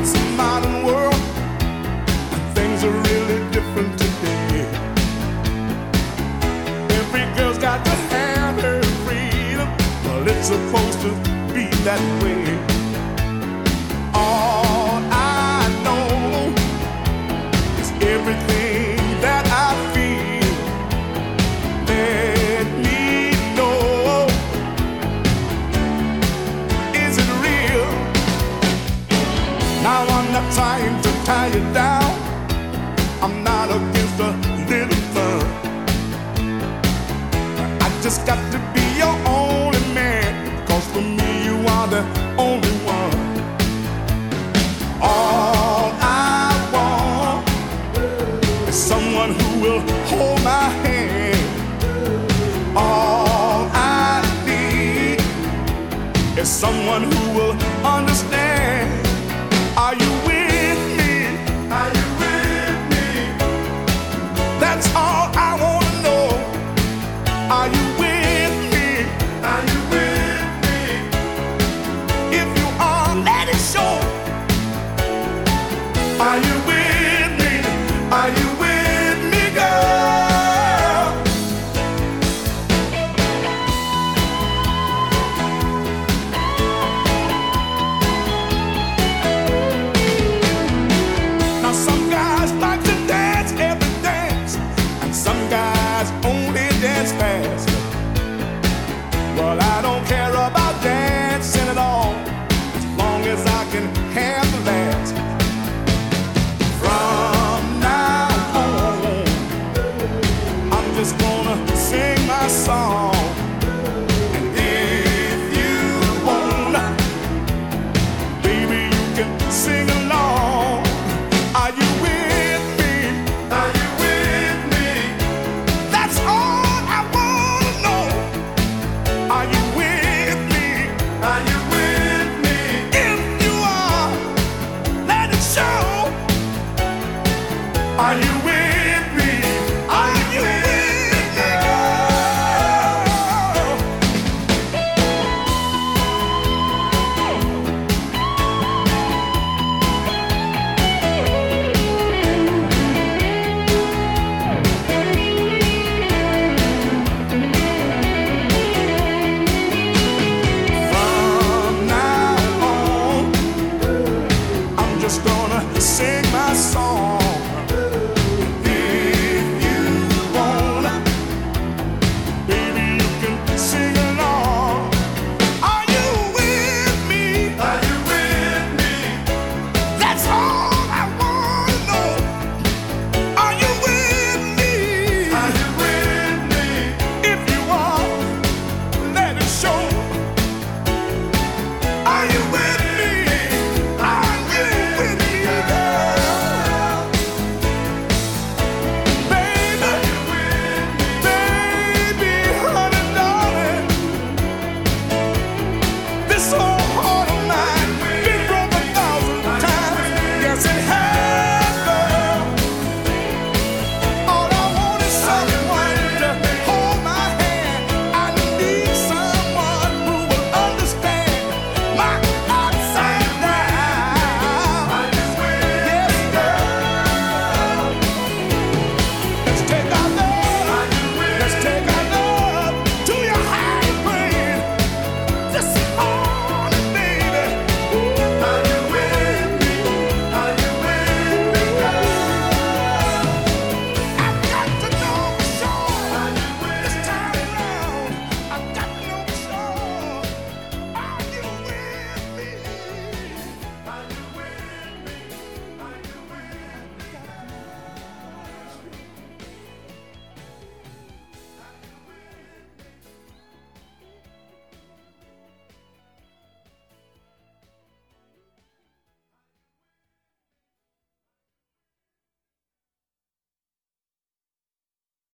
It's a modern world, and things are really different today. Every girl's got to have her freedom. Well, it's supposed to be that way. All I know is everything that I feel. Let me know, is it real? Now I'm not trying to tie you down. I'm not against a little fun. I just got to be your only man, 'cause for me you are the only one. All I want is someone who will hold my hand. All I need is someone who will understand. Are you with me? Are you with me? That's all I want to know. Are you with me? Are you with me? If you are, let it show. Are you